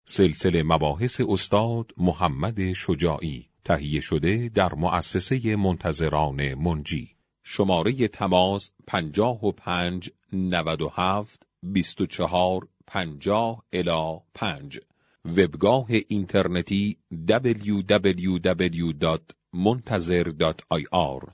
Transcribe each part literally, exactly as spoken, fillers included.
سلسله مباحث استاد محمد شجاعی، تهیه شده در مؤسسه منتظران منجی. شماره تماس پنجاه و پنج نود و هفت بیست و چهار پنجاه الی پنج. وبگاه اینترنتی دبلیو دبلیو دبلیو دات منتظر دات آی آر.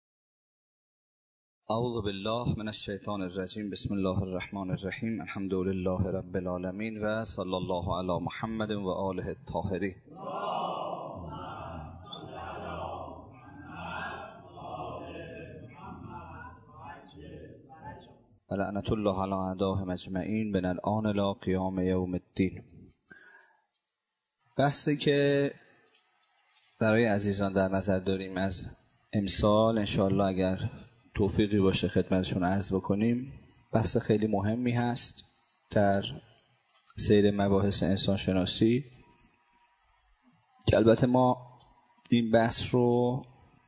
اعوذ بالله من الشیطان الرجیم. بسم الله الرحمن الرحیم. الحمد لله رب العالمین و صلی الله علی محمد و آله الطاهرین. و لعنت الله علی اعدائهم اجمعین من الآن الی قیام یوم الدین. بحثی که برای عزیزان در نظر داریم از امسال انشاءالله اگر توفیقی باشه خدمتشون عرض بکنیم، بحث خیلی مهمی هست در سیر مباحث انسان شناسی، که البته ما این بحث رو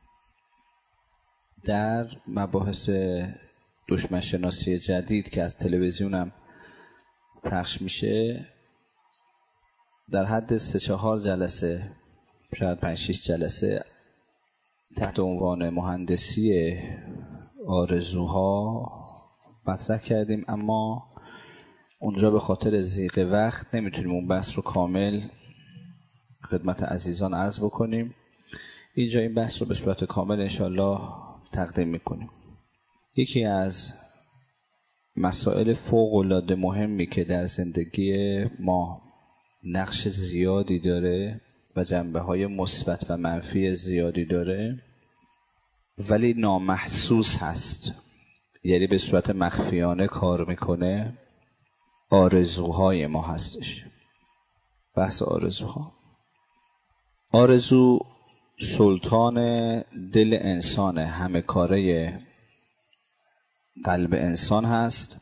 در مباحث دشمن شناسی جدید که از تلویزیون هم پخش میشه در حد سه چهار جلسه، شاید پنج شیش جلسه، تحت عنوان مهندسی آرزوها مطرح کردیم، اما اونجا به خاطر ضیق وقت نمیتونیم اون بحث رو کامل خدمت عزیزان عرض بکنیم. اینجا این بحث رو به صورت کامل انشاءالله تقدیم میکنیم. یکی از مسائل فوق العاده مهمی که در زندگی ما نقش زیادی داره و جنبه‌های مثبت و منفی زیادی داره ولی نامحسوس هست، یعنی به صورت مخفیانه کار میکنه، آرزوهای ما هستش. بحث آرزوها. آرزو سلطان دل انسان، همه کاره قلب انسان هست،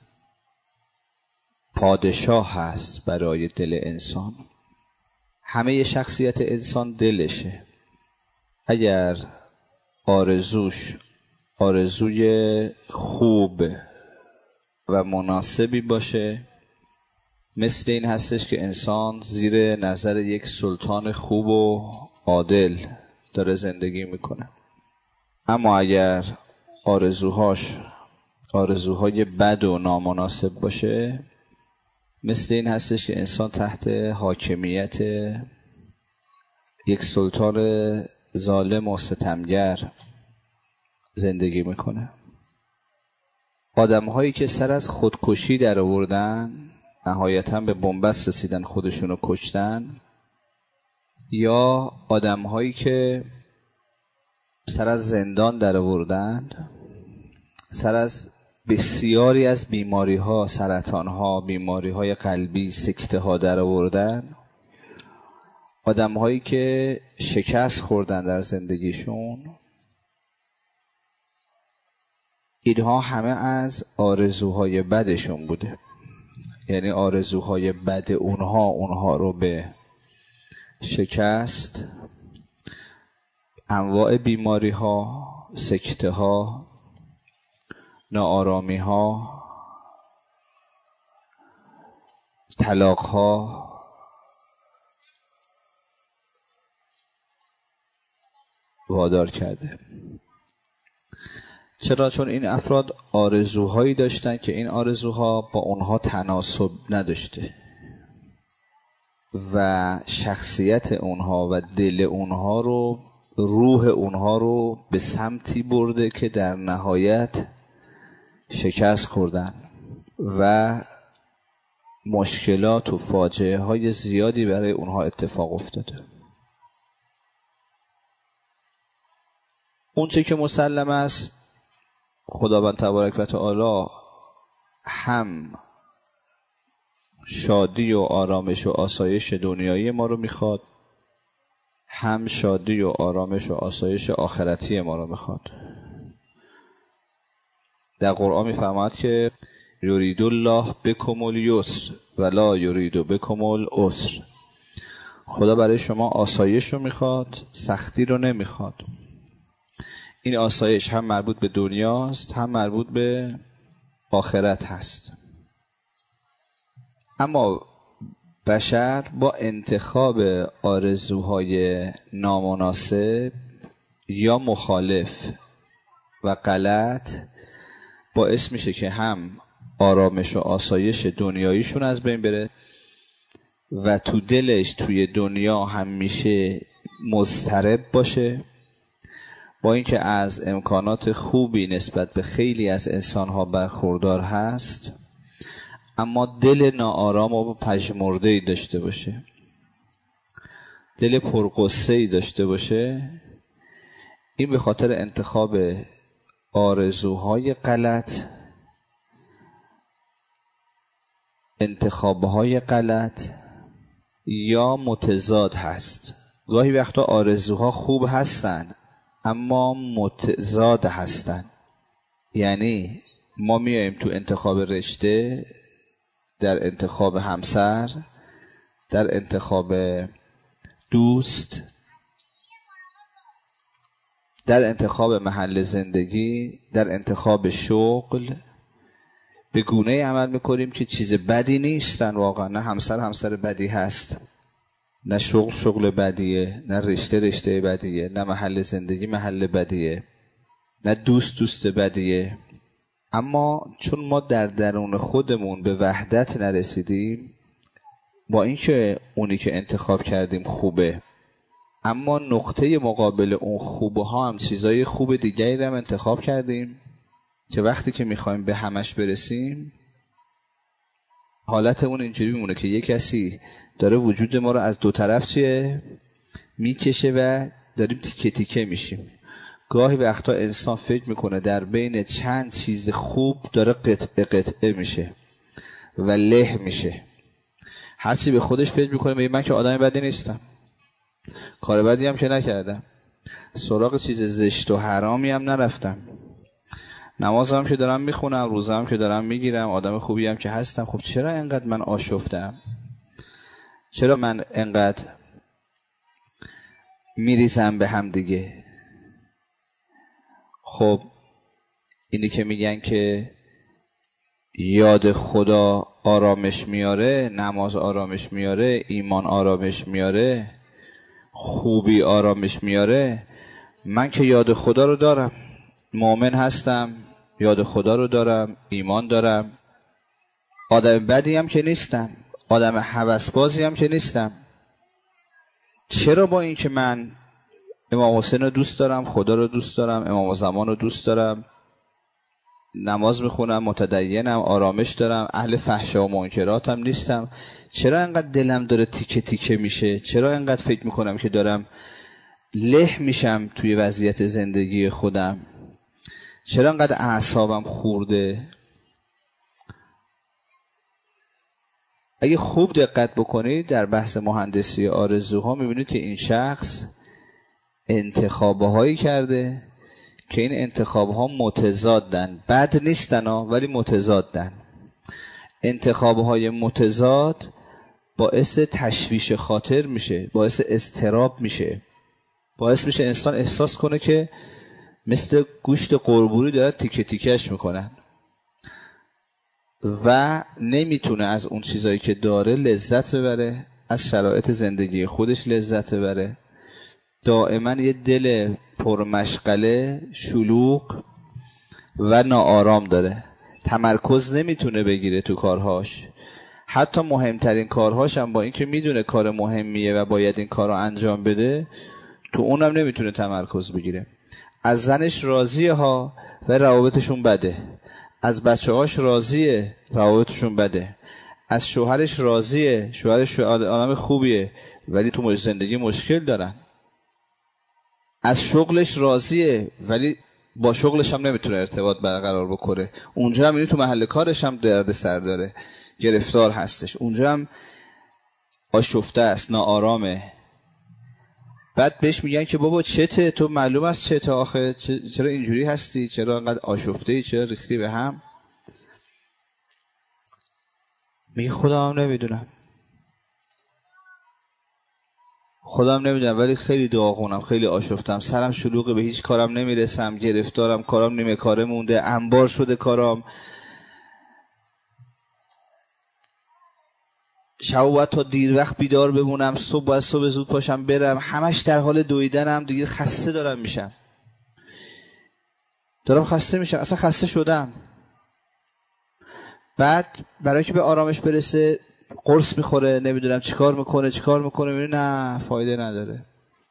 پادشاه هست برای دل انسان. همه شخصیت انسان دلشه. اگر آرزوش آرزوی خوب و مناسبی باشه، مثل این هستش که انسان زیر نظر یک سلطان خوب و عادل داره زندگی میکنه. اما اگر آرزوهاش آرزوهای بد و نامناسب باشه، مثل این هستش که انسان تحت حاکمیت یک سلطان ظالم و ستمگر زندگی میکنه. آدم هایی که سر از خودکشی در آوردن، نهایتاً به بنبست رسیدن، خودشونو کشتن، یا آدم هایی که سر از زندان در آوردن، سر از بسیاری از بیماری ها، سرطان ها، بیماری های قلبی، سکته ها در آوردن، آدم هایی که شکست خوردن در زندگیشون، اینها همه از آرزوهای بدشون بوده. یعنی آرزوهای بد اونها اونها رو به شکست، انواع بیماری ها، سکته ها، ناآرامی ها، طلاق ها وادار کرده. چرا؟ چون این افراد آرزوهایی داشتن که این آرزوها با اونها تناسب نداشته و شخصیت اونها و دل اونها رو، روح اونها رو به سمتی برده که در نهایت شکست خوردن و مشکلات و فاجعه های زیادی برای اونها اتفاق افتاده. اون چه که مسلم است، خداوند تبارک و تعالی هم شادی و آرامش و آسایش دنیایی ما رو میخواد، هم شادی و آرامش و آسایش آخرتی ما رو میخواد. در قرآن میفرماید که یرید الله بکم الیسر ولا یرید بکم العسر. خدا برای شما آسایش رو میخواد، سختی رو نمیخواد. این آسایش هم مربوط به دنیاست، هم مربوط به آخرت هست. اما بشر با انتخاب آرزوهای نامناسب یا مخالف و غلط باعث میشه که هم آرامش و آسایش دنیاییشون از بین بره و تو دلش توی دنیا همیشه مضطرب باشه، با اینکه از امکانات خوبی نسبت به خیلی از انسانها برخوردار هست، اما دل ناآرام و پژمرده‌ای داشته باشه، دل پرغصه‌ای داشته باشه. این به خاطر انتخاب آرزوهای غلط، انتخابهای غلط یا متضاد هست. گاهی وقتا آرزوها خوب هستن اما متضاد هستن. یعنی ما میایم تو انتخاب رشته، در انتخاب همسر، در انتخاب دوست، در انتخاب محل زندگی، در انتخاب شغل به گونه عمل میکنیم که چیز بدی نیستن. واقعا نه همسر همسر بدی هست، نه شغل شغل بدیه، نه رشته رشته بدیه، نه محل زندگی محل بدیه، نه دوست دوست بدیه. اما چون ما در درون خودمون به وحدت نرسیدیم، با اینکه اونی که انتخاب کردیم خوبه، اما نقطه مقابل اون خوبه ها هم چیزای خوب دیگری رو هم انتخاب کردیم که وقتی که میخوایم به همش برسیم حالت اون اینجوری میمونه که یک کسی داره وجود ما رو از دو طرف چیه میکشه و داریم تیکه تیکه میشیم. گاهی وقتا انسان فکر میکنه در بین چند چیز خوب داره قطعه قطعه میشه و له میشه. هرچی به خودش فکر میکنه میگه من که آدم بدی نیستم، کار بدی هم که نکردم، سراغ چیز زشت و حرامی هم نرفتم، نماز هم که دارم میخونم، روزه هم که دارم میگیرم، آدم خوبی هم که هستم. خب چرا انقدر من آشفتم؟ چرا من انقدر میریزم به هم دیگه؟ خب اینی که میگن که یاد خدا آرامش میاره، نماز آرامش میاره، ایمان آرامش میاره، خوبی آرامش میاره. من که یاد خدا رو دارم، مؤمن هستم، یاد خدا رو دارم، ایمان دارم، آدم بدی هم که نیستم، آدم هوسبازی هم که نیستم. چرا با این که من امام حسین رو دوست دارم، خدا رو دوست دارم، امام زمان رو دوست دارم، نماز میخونم، متدینم، آرامش دارم، اهل فحشا و منکراتم نیستم، چرا انقدر دلم داره تیکه تیکه میشه؟ چرا انقدر فکر میکنم که دارم له میشم توی وضعیت زندگی خودم؟ چرا انقدر اعصابم خورده؟ اگه خوب دقت بکنید در بحث مهندسی آرزوها میبینید که این شخص انتخابهایی کرده که این انتخابها متضادن. بد نیستن ها، ولی متضادن. انتخابهای متضاد باعث تشویش خاطر میشه، باعث اضطراب میشه، باعث میشه انسان احساس کنه که مثل گوشت قربوری داره تیکه تیکهش میکنن و نمیتونه از اون چیزایی که داره لذت ببره، از شرایط زندگی خودش لذت ببره. دائما یه دل پرمشغله، شلوغ و ناآرام داره، تمرکز نمیتونه بگیره تو کارهاش. حتی مهمترین کارهاش هم با اینکه میدونه کار مهمیه و باید این کار رو انجام بده، تو اونم نمیتونه تمرکز بگیره. از زنش راضیه ها و روابطشون بده، از بچه هاش راضیه، روابطشون بده، از شوهرش راضیه، شوهرش آدم خوبیه ولی تو زندگی مشکل دارن، از شغلش راضیه ولی با شغلش هم نمیتونه ارتباط برقرار بکنه، اونجا هم اینی تو محل کارش هم درد سر داره، گرفتار هستش، اونجا هم آشفته است، ناآرامه. بعد بهش میگن که بابا چته؟ تو معلوم است چته آخه، چرا اینجوری هستی؟ چرا انقدر آشفته ای؟ چرا ریختی به هم؟ میگه خودم هم نمیدونم، خودم نمیدونم ولی خیلی داغونم، خیلی آشفتم، سرم شلوغه، به هیچ کارم نمیرسم، گرفتارم، کارم نیمه کاره مونده، انبار شده کارم. شب باید تا دیر وقت بیدار بمونم، صبح باید صبح زود پاشم برم، همش در حال دویدنم، دیگه خسته دارم میشم دارم خسته میشم اصلا خسته شدم. بعد برای که به آرامش برسه قرص میخوره، نمیدونم چیکار میکنه چیکار میکنه میبینه نه فایده نداره،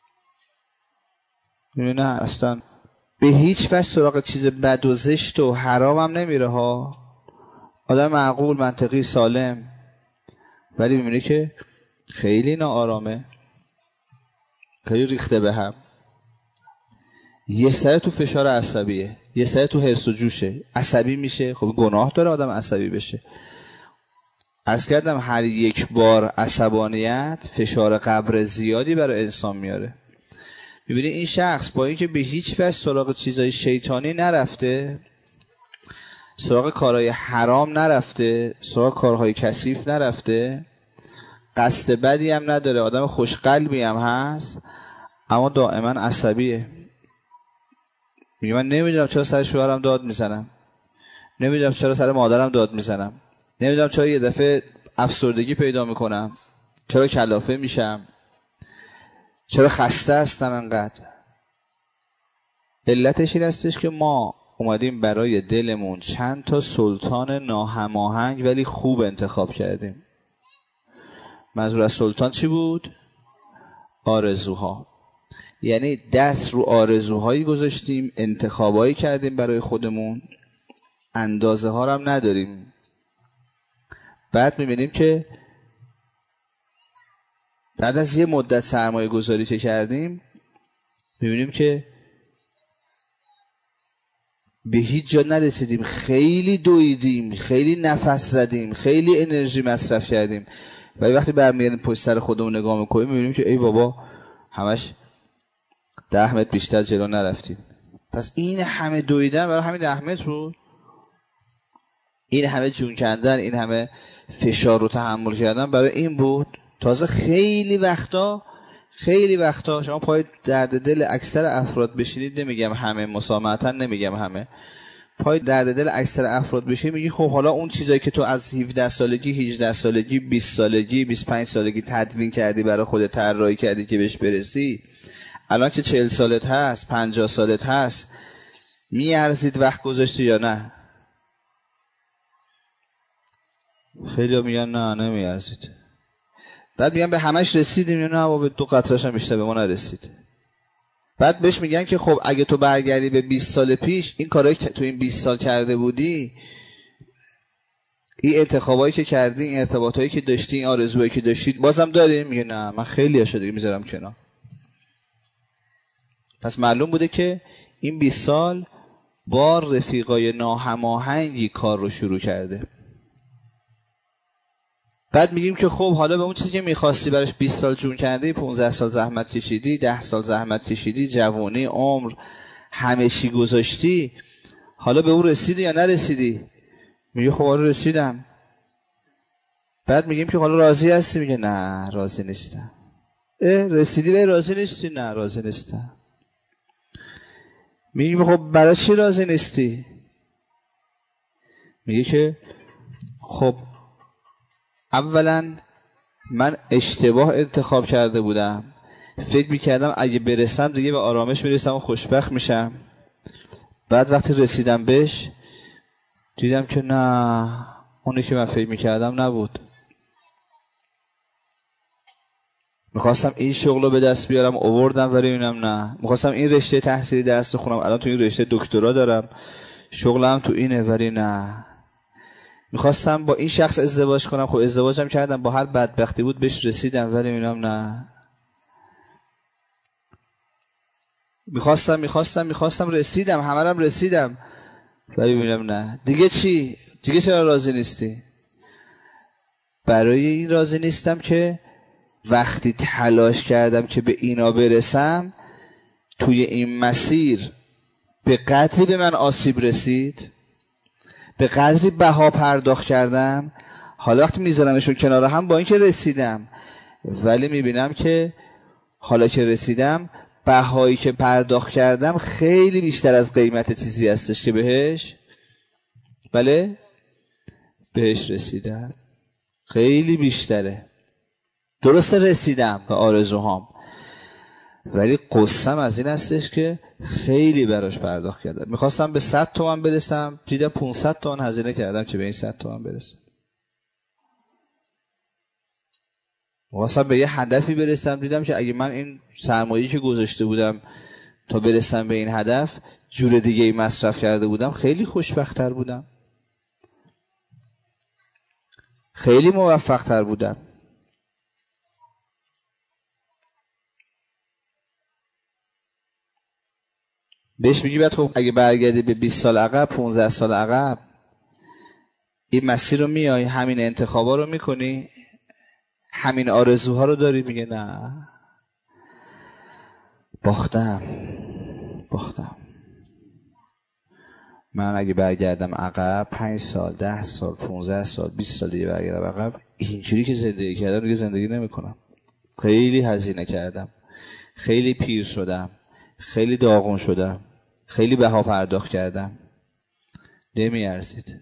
میبینه نه اصلا به هیچ وجه سراغ چیز بد و زشت و حرام هم نمیره ها، آدم معقول منطقی سالم، ولی میبینه که خیلی ناآرامه، خیلی ریخته به هم، یه سر تو فشار عصبیه، یه سر تو حرص و جوشه، عصبی میشه. خب گناه داره آدم عصبی بشه. عرض کردم هر یک بار عصبانیت فشار قبر زیادی برای انسان میاره. میبینی این شخص با اینکه به هیچ وجه سراغ چیزای شیطانی نرفته، سراغ کارهای حرام نرفته، سراغ کارهای کثیف نرفته، قصد بدی هم نداره، آدم خوشقلبی هم هست، اما دائما عصبیه. میگه من نمیدونم چرا سر شوهرم داد میزنم، نمیدونم چرا سر مادرم داد میزنم، نمیدونم چرا یه دفعه افسردگی پیدا میکنم، چرا کلافه میشم، چرا خسته هستم انقدر. علتش این هستش که ما اومدیم برای دلمون چند تا سلطان ناهماهنگ ولی خوب انتخاب کردیم. منظور از سلطان چی بود؟ آرزوها. یعنی دست رو آرزوهایی گذاشتیم، انتخابایی کردیم برای خودمون، اندازه ها هم نداریم. بعد میبینیم که بعد از یه مدت سرمایه گذاری که کردیم میبینیم که به هیچ جا نرسیدیم، خیلی دویدیم، خیلی نفس زدیم، خیلی انرژی مصرف کردیم، ولی وقتی برمیگردیم پشت سر خودمون نگاه میکنیم میبینیم که ای بابا همش ده متر بیشتر جلو نرفتیم. پس این همه دویدن برای همین ده متر بود، این همه جون کندن، این همه فشار رو تحمل کردن برای این بود. تازه خیلی وقتا خیلی وقتا شما پای درد دل اکثر افراد بشینید، نمیگم همه، مسامحتا نمیگم همه، پای درد دل اکثر افراد بشینید میگی خب حالا اون چیزایی که تو از هفده سالگی، هجده سالگی، بیست سالگی، بیست و پنج سالگی تدوین کردی برای خودت، طراحی کردی که بهش برسی، الان که چهل سالت هست، پنجاه سالت هست، میارزید وقت گذاشتی یا نه؟ خیلی میگن نه نمیارزید. بعد میگن به همش رسیدیم یا نه و به دو قطره‌اش هم بیشتر به ما نرسید. بعد بهش میگن که خب اگه تو برگردی به بیست سال پیش، این کارهایی که تو این بیست سال کرده بودی، این انتخابایی که کردی، این ارتباطایی که داشتی، این آرزوهایی که داشتید، بازم داریم؟ میگه نه من خیلی هاشو دیگه میذارم کنار. پس معلوم بوده که این بیست سال با رفیقای ناهماهنگی کار رو شروع کرده. بعد میگیم که خب حالا به اون چیزی که میخواستی براش بیست سال جون کردی، پانزده سال زحمت کشیدی، ده سال زحمت کشیدی، جوانی، عمر، همه چی گذاشتی، حالا به اون رسیدی یا نرسیدی؟ میگه خب حالا رسیدم. بعد میگیم که حالا راضی هستی؟ میگه نه راضی نیستم. اه رسیدی به راضی نیستی؟ نه راضی نیستم. میگیم خب برای چی راضی نیستی؟ میگه که خب اولا من اشتباه انتخاب کرده بودم، فکر میکردم اگه برسم دیگه به آرامش میرسم و خوشبخت میشم. بعد وقتی رسیدم بهش دیدم که نه، اونی که من فکر میکردم نبود. میخواستم این شغل رو به دست بیارم، آوردم ولی اینم نه. میخواستم این رشته تحصیلی درس بخونم، الان تو این رشته دکترا دارم، شغلم تو اینه ولی نه. میخواستم با این شخص ازدواج کنم، خب ازدواجم کردم، با هر بدبختی بود بهش رسیدم ولی اینم نه. میخواستم میخواستم میخواستم رسیدم، همه رم رسیدم ولی اینم نه. دیگه چی؟ دیگه چرا راضی نیستی؟ برای این راضی نیستم که وقتی تلاش کردم که به اینا برسم، توی این مسیر به قدری به من آسیب رسید، به قدری بها پرداخت کردم، حالا وقتی میذارمشون کنار هم با اینکه رسیدم، ولی میبینم که حالا که رسیدم بهایی که پرداخت کردم خیلی بیشتر از قیمت چیزی هستش که بهش بله بهش رسیدم. خیلی بیشتره. درسته رسیدم به آرزوهام، ولی قصم از این هستش که خیلی براش پرداخت کردم. میخواستم به صد تومن برسم، دیدم پانصد تومن هزینه کردم که به این صد تومن برسم. میخواستم به یه هدفی برسم، دیدم که اگه من این سرمایه‌ای که گذاشته بودم تا برسم به این هدف جور دیگه ای مصرف کرده بودم، خیلی خوشبخت‌تر بودم، خیلی موفق‌تر بودم. بهش میگی بعد خب اگه برگردی به بیست سال عقب، پانزده سال عقب، این مسیر رو میای، همین انتخابا رو میکنی، همین آرزوها رو داری، میگه نه باختم باختم. من اگه برگردم عقب پنج سال، ده سال، پانزده سال، بیست سال دیگه برگردم عقب، اینجوری که زندگی کردم دیگه زندگی نمیکنم. خیلی هزینه کردم، خیلی پیر شدم، خیلی داغون شدم، خیلی بها پرداخت کردم، نمیارزید.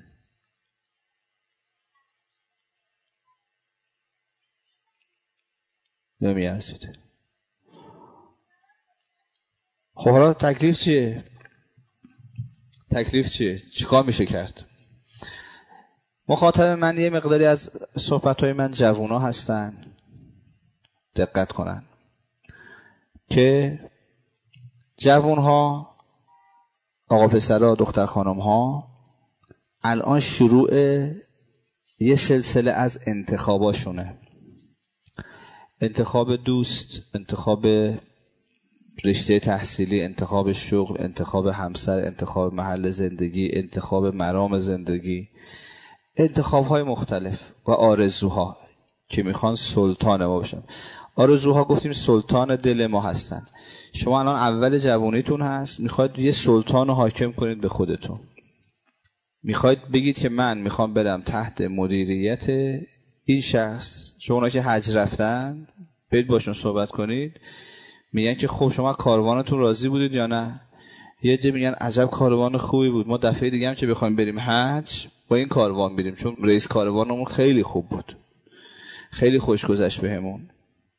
نمیارزید. خب حالا تکلیف چیه؟ تکلیف چیه؟ چیکار میشه کرد؟ مخاطب من یه مقداری از صحبت‌های من جوونا هستن، دقت کنن که جوانها، آقا پسرها، دختر خانمها الان شروع یه سلسله از انتخاباشونه. انتخاب دوست، انتخاب رشته تحصیلی، انتخاب شغل، انتخاب همسر، انتخاب محل زندگی، انتخاب مرام زندگی، انتخاب‌های مختلف و آرزوها که میخوان سلطان ما باشن. آرزوها گفتیم سلطان دل ما هستن. شما الان اول جوانیتون هست، میخواید یه سلطان رو حاکم کنید به خودتون. میخواید بگید که من میخوام برم تحت مدیریت این شخص. شما اونا که حج رفتن برید باشون صحبت کنید، میگن که خب شما کاروانتون راضی بودید یا نه؟ یه عده میگن عجب کاروان خوبی بود، ما دفعه دیگه هم که بخوایم بریم حج با این کاروان بریم، چون رئیس کاروانمون خیلی خوب بود، خیلی خوش گذشت بهمون،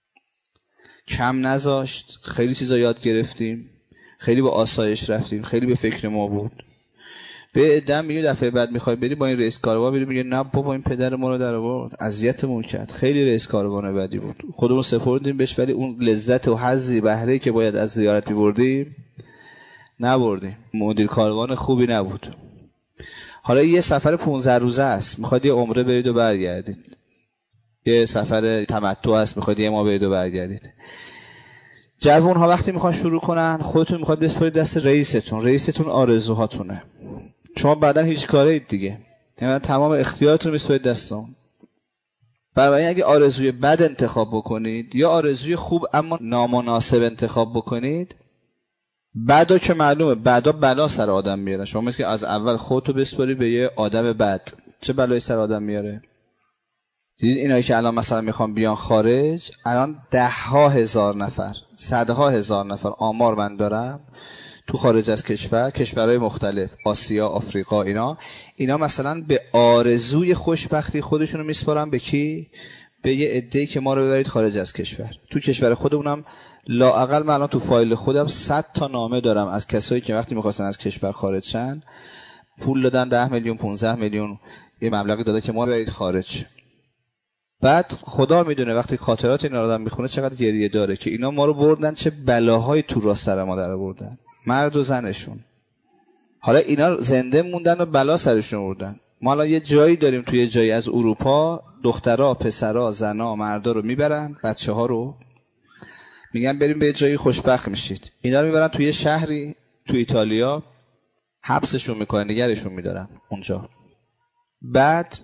کم نذاشت، خیلی چیزا یاد گرفتیم، خیلی با آسایش رفتیم، خیلی به فکر ما بود. به عده میگه دفعه بعد میخوای بری با این رئیس کاروان بری، میگه نه بابا این پدر ما رو در آورد، اذیتمون کرد، خیلی رئیس کاروان بدی بود، خودمون سپردیم بهش، ولی اون لذت و حظی بهره که باید از زیارت می‌بردیم نبردیم، مدیر کاروان خوبی نبود. حالا یه سفر پانزده روزه است، میخواد یه عمره برید و برگردید. یه سفر تمتع است، میخواد یه ماه برید و برگردید. جوان ها وقتی میخوان شروع کنن، خودتون میخواد بسپارید دست رئیستون. رئیستون آرزوهاتونه. شما بعدن هیچ کاره اید دیگه، یعنی تمام اختیاراتون بسپارید دست اون. برای اگه آرزوی بد انتخاب بکنید یا آرزوی خوب اما نامناسب انتخاب بکنید، بعدا که معلومه بعدا بلا سر آدم میاره. شما مثل که از اول خودتو بسپاری به یه آدم بد، چه بلایی سر آدم میاره؟ دیدید اینایی که الان مثلا میخوان بیان خارج، الان ده ها هزار نفر، صدها هزار نفر آمار من دارم تو خارج از کشور، کشورهای مختلف، آسیا، آفریقا، اینا اینا مثلا به آرزوی خوشبختی خودشونو میسپارن به کی؟ به یه عده‌ای که ما رو ببرید خارج از کشور. تو کشور خودمونم لااقل من الان تو فایل خودم صد تا نامه دارم از کسایی که وقتی می‌خواستن از کشور خارج شن پول دادن، ده میلیون، پانزده میلیون، یه مبلغی داده که ما رو ببرید خارج. بعد خدا میدونه وقتی خاطرات اینا رو آدم میخونه چقدر گریه داره که اینا ما رو بردن، چه بلاهای تو را سر ما در آوردن، مرد و زنشون. حالا اینا زنده موندن و بلا سرشون آوردن. ما الان یه جایی داریم توی یه جایی از اروپا، دخترها، پسرها، زنها، مردا رو میبرن، بچه‌ها رو میگن بریم به یه جایی خوشبخت میشید. اینا رو میبرن توی یه شهری تو ایتالیا، حبسشون میکنن، نگرشون میدارن اونجا. بعد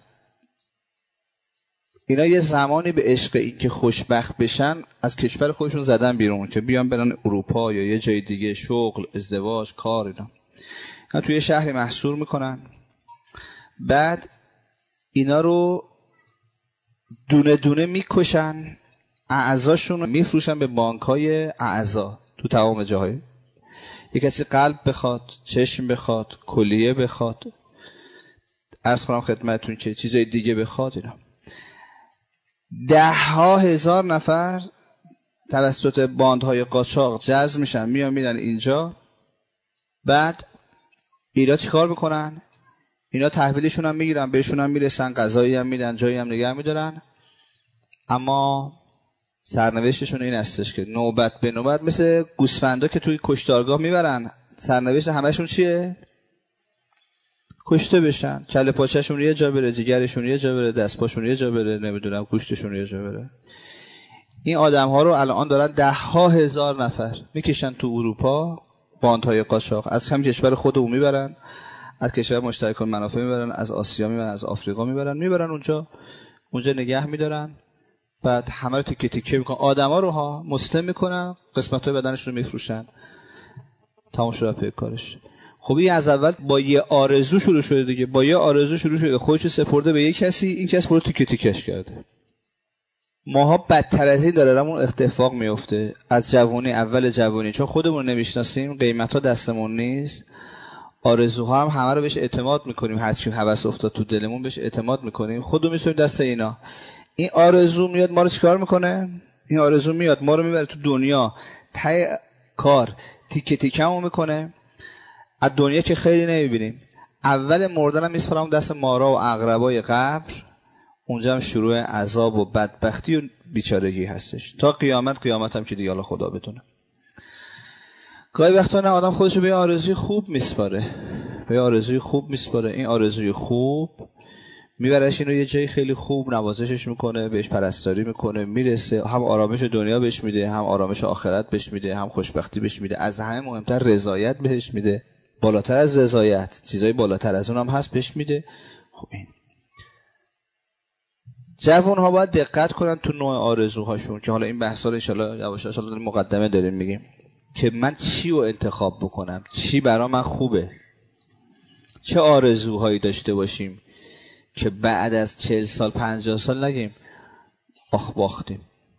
اینا یه زمانی به عشق این که خوشبخت بشن از کشور خودشون زدن بیرون که بیان برن اروپا یا یه جای دیگه، شغل، ازدواج، کار. اینا اینا توی شهری محصور میکنن. بعد اینا رو دونه دونه میکشن، اعضاشون رو میفروشن به بانک‌های اعضا تو تمام جاهای. یه کسی قلب بخواد، چشم بخواد، کلیه بخواد، عرض کنم خدمتتون که چیزای دیگه بخواد، اینا ده ها هزار نفر توسط باندهای قاچاق جذب میشن، میان میرن اینجا. بعد اینا چیکار میکنن؟ اینا تحویلشون هم میگیرن، بهشون هم میرسن، غذایی هم میدن، جایی هم نگه میدارن. اما سرنوشتشون این هستش که نوبت به نوبت مثل گوسفندا که توی کشتارگاه میبرن، سرنوشت همشون چیه؟ کشته بشن. کله پاچه‌شون یه جا بره، جگرشون یه جا بره، دست پاشون یه جا بره، نمیدونم گوشتشون یه جا بره. این آدم ها رو الان دارن ده ها هزار نفر میکشن تو اروپا، باندهای قاچاق. از هم کشور خودمون میبرن، از کشور مشترکان منافع میبرن، از آسیا میبرن، از آفریقا میبرن، میبرن اونجا اونجا نگه میدارن. بعد همه رو تیکه تیکه میکنن، آدما رو ها مسلم میکنن، قسمت‌های بدنشون رو میفروشن. تمام شد پیکارش. خب این از اول با یه آرزو شروع شده دیگه، با یه آرزو شروع شده، خودشو سپرده به یه کسی، این کس برو تیکه تیکش کرده. ماها بدتر از این داره همون اتفاق میفته از جوانی، اول جوانی، چون خودمون نمیشناسیم، قیمتا دستمون نیست، آرزوها هم همه رو بهش اعتماد میکنیم، هر چی هوس افتاد تو دلمون بهش اعتماد میکنیم، خودمون میسونیم دست اینا. این آرزو میاد ما رو چیکار میکنه؟ این آرزو میاد ما رو میبره تو دنیا، ته کار تیکه تیکمون میکنه. از دنیا که خیلی نمیبینیم، اول مردن هم میسپارم دست مارا و عقربای قبر، اونجا هم شروع عذاب و بدبختی و بیچارگی هستش تا قیامت. قیامت هم که دیگه الله خدا بدونه. گاهی وقتا نه آدم خودشو به آرزوی خوب میسپاره، به آرزوی خوب میسپاره. این آرزوی خوب میبرش اینو یه جای خیلی خوب، نوازشش میکنه، بهش پرستاری میکنه، میرسه، هم آرامش دنیا بهش میده، هم آرامش آخرت بهش میده، هم خوشبختی بهش میده، از همه مهمتر رضایت بهش میده، بالاتر از رضایت چیزای بالاتر از اون هم هست بهش میده. خب این جوان ها باید دقت کنن تو نوع آرزوهاشون، که حالا این بحثا رو ان شاء الله یواش یواش داریم مقدمه داریم میگیم که من چی رو انتخاب بکنم، چی برای من خوبه، چه آرزوهایی داشته باشیم که بعد از چهل سال پنجاه سال نگیم آخ باختیم.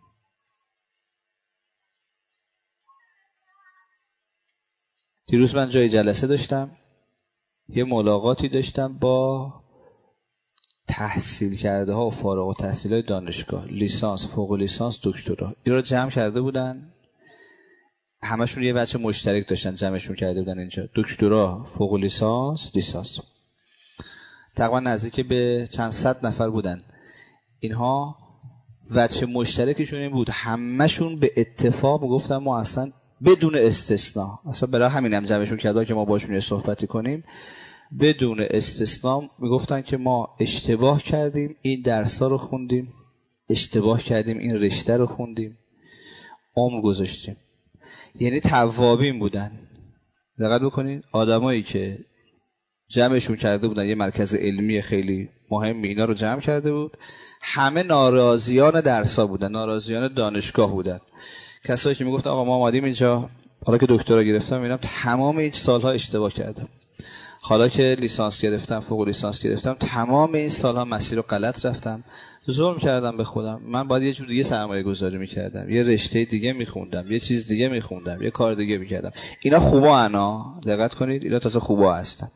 دیروز من جای جلسه داشتم، یه ملاقاتی داشتم با تحصیل کرده ها و فارغ التحصیل های دانشگاه، لیسانس، فوق لیسانس، دکترا. این رو جمع کرده بودن، همشون یه بچه مشترک داشتن، جمعشون کرده بودن اینجا، دکترا، فوق لیسانس، لیسانس. تقریبا نزدیک به چند صد نفر بودن. اینها بچه مشترکشون این بود، همشون به اتفاق گفتن ما اصلا بدون استثناء، اصلا برای همین هم جمعشون کرده که ما باشون یه صحبتی کنیم، بدون استثناء میگفتن که ما اشتباه کردیم، این درس‌ها رو خوندیم، اشتباه کردیم، این رشته رو خوندیم، عمر گذاشتیم. یعنی توابین بودن. دقت بکنید، آدمایی که جمعشون کرده بودن، یه مرکز علمی خیلی مهم اینا رو جمع کرده بود، همه ناراضیان درس‌ها بودن، ناراضیان دانشگاه بودن. کسایی که میگفتن آقا ما اومدیم اینجا، حالا که دکترا گرفتم میبینم تمام این سالها اشتباه کردم، حالا که لیسانس گرفتم، فوق لیسانس گرفتم، تمام این سالها مسیر رو غلط رفتم، ظلم کردم به خودم. من باید یه جور دیگه سرمایه گذاری میکردم، یه رشته دیگه میخوندم، یه چیز دیگه میخوندم، یه کار دیگه میکردم. اینا خوبا انا، دقت کنید، اینا تازه خوبا هستن.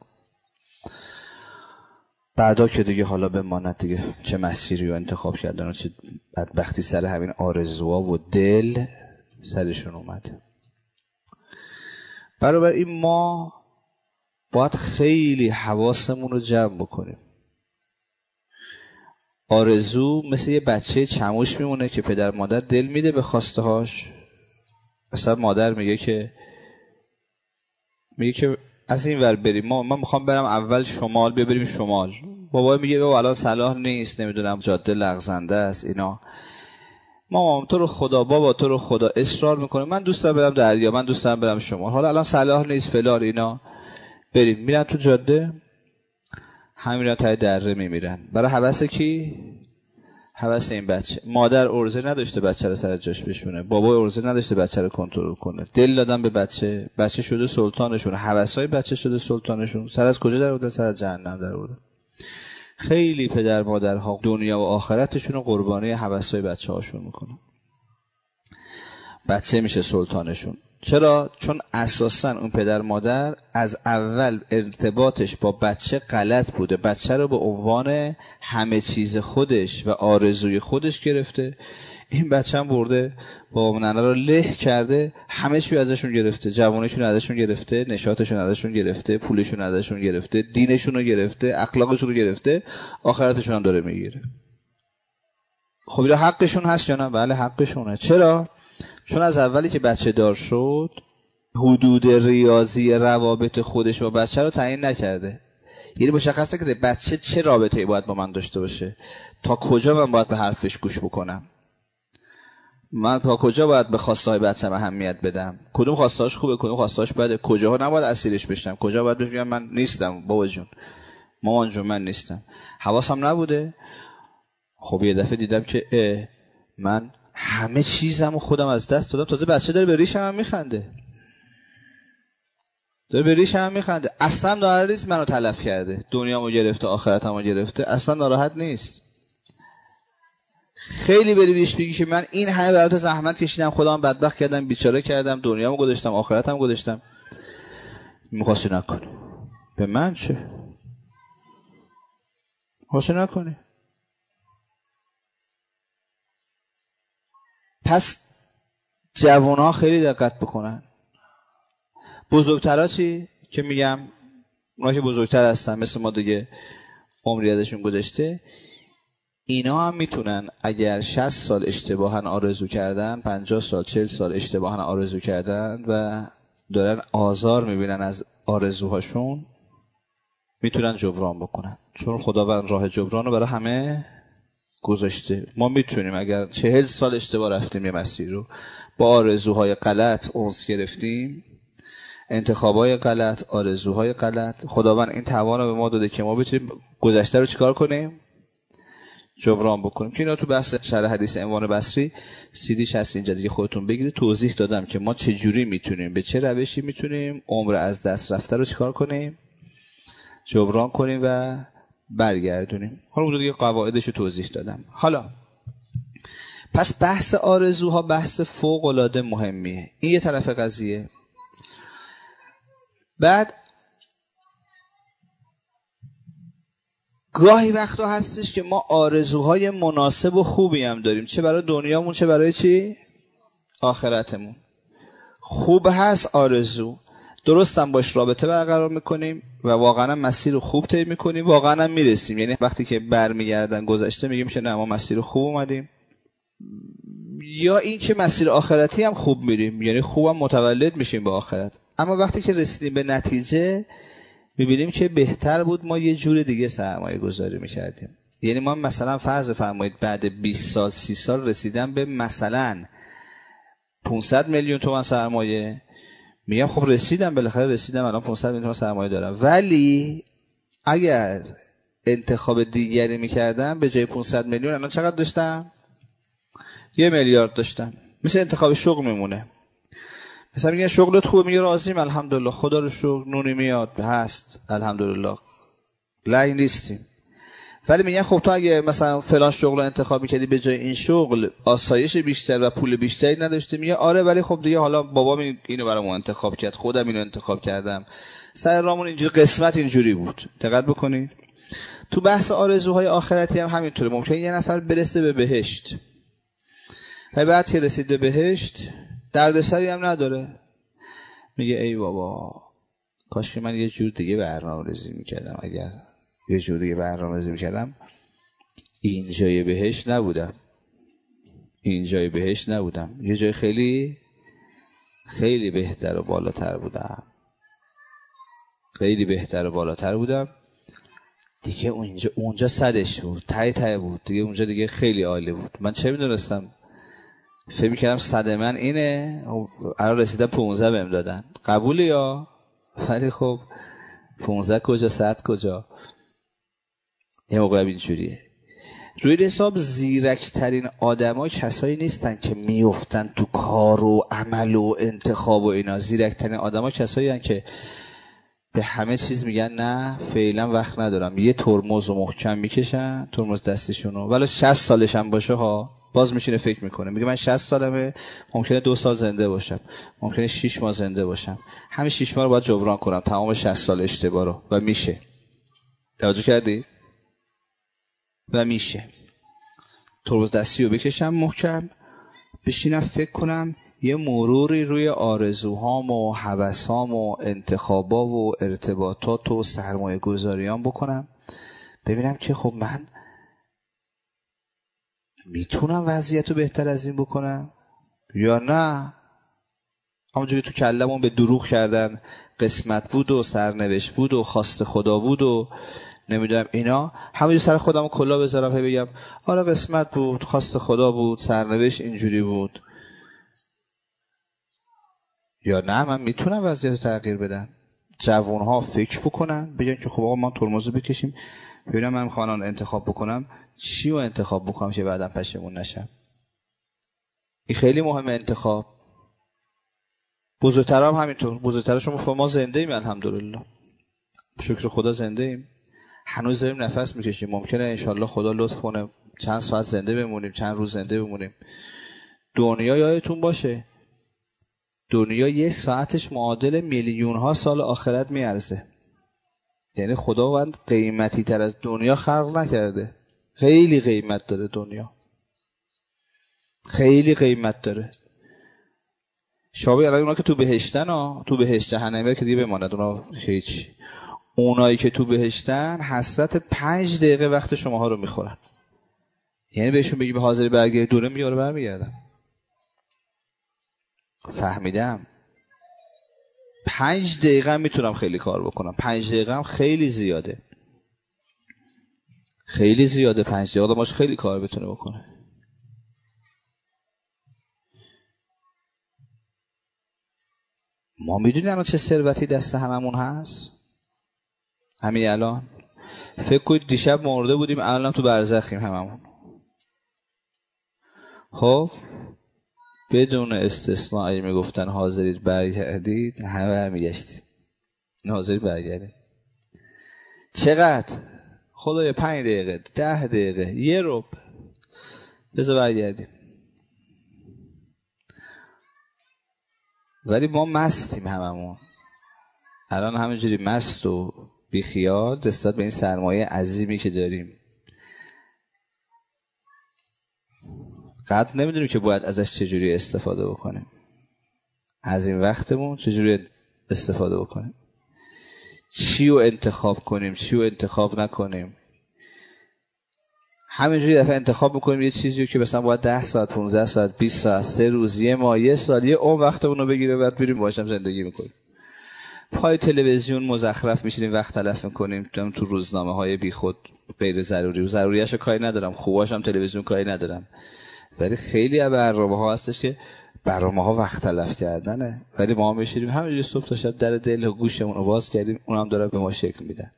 بعدا که دیگه حالا بماند دیگه چه مسیری رو انتخاب کردن و چه بدبختی سر همین آرزوها و دل سرشون اومده. برابر این ما باید خیلی حواسمون رو جمع بکنیم. آرزو مثل یه بچه چموش میمونه که پدر مادر دل میده به خواسته هاش. مثلا مادر میگه که میگه که از این ور بریم، ما من میخوام برم اول شمال، بیا بریم شمال. بابا میگه بابا الان صلاح نیست، نمیدونم جاده لغزنده است اینا. مامان تو رو خدا، بابا تو رو خدا، اصرار میکنه من دوست دارم برم دریا، من دوست دارم برم شمال، حالا الان صلاح نیست فلان اینا. بریم میرن تو جاده، همینا تای دره میمیرن. برای هوس کی؟ هوس این بچه. مادر ارزه نداشته بچه رو سر جاش بشونه، بابا ارزه نداشته بچه رو کنترل کنه، دل دادن به بچه، بچه شده سلطانشون، هوسای بچه شده سلطانشون. سر از کجا در آوردن؟ سر از جهنم در آوردن. خیلی پدر مادرها دنیا و آخرتشون رو قربانی هوسای بچه‌هاشون میکنن. بچه میشه سلطانشون. چرا؟ چون اساساً اون پدر مادر از اول ارتباطش با بچه غلط بوده. بچه رو به عنوان همه چیز خودش و آرزوی خودش گرفته. این بچه هم برده با ننه رو له کرده، همه چی ازشون گرفته، جوانیشون ازشون گرفته، نشاطشون ازشون گرفته، پولشون ازشون گرفته، دینشون رو گرفته، اخلاقشون رو گرفته، آخرتشون هم داره میگیره. خب اینا حقشون هست یا نه؟ بله حقشونه. چرا؟ چون از اولی که بچه دار شد حدود ریاضی روابط خودش با بچه رو تعیین نکرده. یعنی مشخصه که بچه چه رابطه‌ای باید با من داشته باشه، تا کجا من باید به حرفش گوش بکنم، من تا کجا باید به خواسته‌های بچه‌م اهمیت بدم، کدوم خواسته‌اش خوبه کدوم خواسته‌اش بده، کجاها نباید اسیرش بشم، کجا باید بگم من نیستم بابا جون، مامان جون من نیستم. حواسم نبوده. خب یه دفعه دیدم که اه من همه چیزمو خودم از دست دادم. تازه بچه داره به ریشم هم میخنده، داره به ریشم هم میخنده، اصلا ناراحت نیست منو تلف کرده، دنیامو گرفته آخرتمو گرفته، اصلا ناراحت نیست. خیلی بری بیش بگی که من این همه برات زحمت کشیدم، خودم بدبخت کردم، بیچاره کردم، دنیامو گذاشتم، آخرتم گذاشتم، میخواستی نکنی. به من چه؟ میخواستی نکنی. پس جوان‌ها خیلی دقت بکنن. بزرگترها چی؟ که میگم اونا که بزرگتر هستن مثل ما دیگه، عمری ازشون گذشته، اینا هم میتونن اگر شصت سال اشتباهاً آرزو کردن، پنجاه سال چهل سال اشتباهاً آرزو کردن و دارن آزار میبینن از آرزوهاشون، میتونن جبران بکنن، چون خداوند راه جبران رو برای همه گذاشته. ما میتونیم اگر چهل سال اشتباه رفتیم یه مسیر رو، با آرزوهای غلط انس گرفتیم، انتخابای غلط، آرزوهای غلط، خداوند این توان رو به ما داده که ما بتونیم گذشته رو چیکار کنیم؟ جبران بکنیم. که اینا تو بحث شرح حدیث عنوان بصری سیدیش هست، اینجا دیگه خودتون بگیرید. توضیح دادم که ما چه جوری میتونیم، به چه روشی میتونیم عمر از دست رفته رو چیکار کنیم؟ جبران کنیم و برگردونیم. حالا اون دیگه قواعدش رو توضیح دادم. حالا پس بحث آرزوها بحث فوق العاده مهمیه. این یه طرف قضیه. بعد گاهی وقتا هستش که ما آرزوهای مناسب و خوبی هم داریم، چه برای دنیامون چه برای چی؟ آخرتمون. خوب هست آرزو، درست هم باش رابطه برقرار میکنیم و واقعا مسیر خوب طی میکنیم، واقعا هم میرسیم. یعنی وقتی که برمیگردن گذشته میگیم که نه ما مسیر خوب اومدیم. یا این که مسیر آخرتی هم خوب میریم، یعنی خوبم متولد میشیم به آخرت. اما وقتی که رسیدیم به نتیجه میبینیم که بهتر بود ما یه جور دیگه سرمایه گذاری میکردیم. یعنی ما مثلا فرض فرمایید بعد بیست سال سی سال رسیدم به مثلا پانصد میلیون تومان سرمایه، میگم خب رسیدم، بالاخره رسیدم، الان پانصد میلیون تومان سرمایه دارم. ولی اگر انتخاب دیگری میکردم به جای پانصد میلیون الان چقدر داشتم؟ یه میلیارد داشتم. مثل انتخاب شغل میمونه. مثلا میگن شغلت خوبه، میگه راضیم الحمدلله، خدا رو شکر، نونی میاد هست الحمدلله، لای نیستیم. ولی میگن خب تو اگه مثلا فلان شغل رو انتخاب میکردی به جای این شغل آسایش بیشتر و پول بیشتری نداشتی، میگه آره ولی خب دیگه حالا بابام اینو برامون انتخاب کرد، خودم اینو انتخاب کردم، سر رامون اینجوری، قسمت اینجوری بود. دقت بکنید تو بحث آرزوهای آخرتی هم همینطوره. ممکنه یه نفر برسه به بهشت و بعد که رسید به بهشت دردسری هم نداره، میگه ای بابا کاش که من یه جور دیگه برنامه‌ریزی میکردم، اگر یه جور دیگه برنامه‌ریزی میکردم اینجای بهشت نبودم، اینجای بهشت نبودم، یه جای خیلی خیلی بهتر و بالاتر بودم، خیلی بهتر و بالاتر بودم دیگه. اونجا اونجا صدش بود، ته ته بود دیگه، اونجا دیگه خیلی عالی بود. من چه میدونستم، فکر می‌کردم صد من اینه، الان رسیدم پانزده بهم دادن، قبوله یا؟ ولی خب پانزده کجا صد کجا؟ یه موقع اینجوریه. روی حساب زیرکترین آدم‌ها کسایی نیستن که میافتن تو کار و عمل و انتخاب و اینا. زیرکترین آدم‌ها کسایی هستن که به همه چیز میگن نه فعلا وقت ندارم، یه ترمز رو محکم میکشن، ترمز دستشونو، ولی شصت سالش هم باشه ها، باز میشینه فکر میکنه، میگه من شصت سالمه، ممکنه دو سال زنده باشم، ممکنه شش ماه زنده باشم، همین شش ماه رو باید جبران کنم تمام شصت سال اشتباه رو، و میشه. توجه کردی؟ و میشه. ترمز دستی رو بکشم محکم، بشینم فکر کنم، یه مروری روی آرزوهام و هوسام و انتخابا و ارتباطات و سرمایه گذاریام بکنم، ببینم که خب من میتونم وضعیت رو بهتر از این بکنم یا نه. همونجوری تو کلمون به دروغ کردن قسمت بود و سرنوشت بود و خواست خدا بود و نمیدونم اینا، همونجوری سر خودم کلا بذارم هی بگم آره قسمت بود، خواست خدا بود، سرنوشت اینجوری بود. یا نه من میتونم وضعیت رو تغییر بدم. جوانها فکر بکنن، بگن که خب آقا ما ترمز رو بکشیم ببینم من میخوام انتخاب بکنم چی رو انتخاب بکنم که بعدم پشیمون نشم. این خیلی مهمه انتخاب. بزرگترها هم همینطور. بزرگترشون ما زنده ایم الحمدلله، شکر خدا زنده ایم، هنوز داریم نفس میکشیم. ممکنه انشالله خدا لطف کنه چند ساعت زنده بمونیم، چند روز زنده بمونیم. دنیا یادتون باشه دنیا یک ساعتش معادل میلیون ها سال آخرت میارزه. یعنی خداوند قیمتی تر از دنیا خلق نکرده. خیلی قیمت داره دنیا، خیلی قیمت داره. شابه الان اونا که تو بهشتن ها، تو بهشت جهنمی که دیگه بماند اونا هیچ. اونایی که تو بهشتن حسرت پنج دقیقه وقت شماها رو میخورن. یعنی بهشون بگی به حاضری برگردی دوره میاره برمیگردن. فهمیدم. پنج دقیقه هم میتونم خیلی کار بکنم. پنج دقیقه هم خیلی زیاده. خیلی زیاده پنج دقیقه آدماش خیلی کار بتونه بکنه. ما میدونیم الان چه ثروتی دست هممون هست؟ همین الان فکر کنید دیشب مرده بودیم الان تو برزخیم هممون. خب بدون استثناء اگه میگفتن حاضرید برگردید همه برمیگشتیم. حاضرید برگردید. چقدر؟ خدایا پنج دقیقه، ده دقیقه، یه ربع بذار برگردیم. ولی ما مستیم هممون الان، همینجوری مست و بیخیال نسبت به این سرمایه عظیمی که داریم. قدر نمیدونیم که باید ازش چجوری استفاده بکنیم، از این وقتمون چجوری استفاده بکنیم، چی رو انتخاب کنیم چی رو انتخاب نکنیم. همینجوری دفعه انتخاب میکنیم یه چیزی رو که مثلا باید ده ساعت پانزده ساعت بیست ساعت سه روز یه ماه یه سال یه اون وقتمون رو بگیره بعد بریم باشم زندگی میکنیم. پای تلویزیون مزخرف میشینیم وقت تلف میکنیم تو روزنامه های بیخود غیر ضروری. و ضروریاشو کاری ندارم، خوباشم تلویزیون کاری ندارم، ولی خیلی از برنامه‌ها هستش که برنامه‌ها وقت تلف کردنه. ولی ما میشینیم همینجوری صبح تا شب در دل و گوشمون رو باز کردیم، اونم داره به ما شکل میده.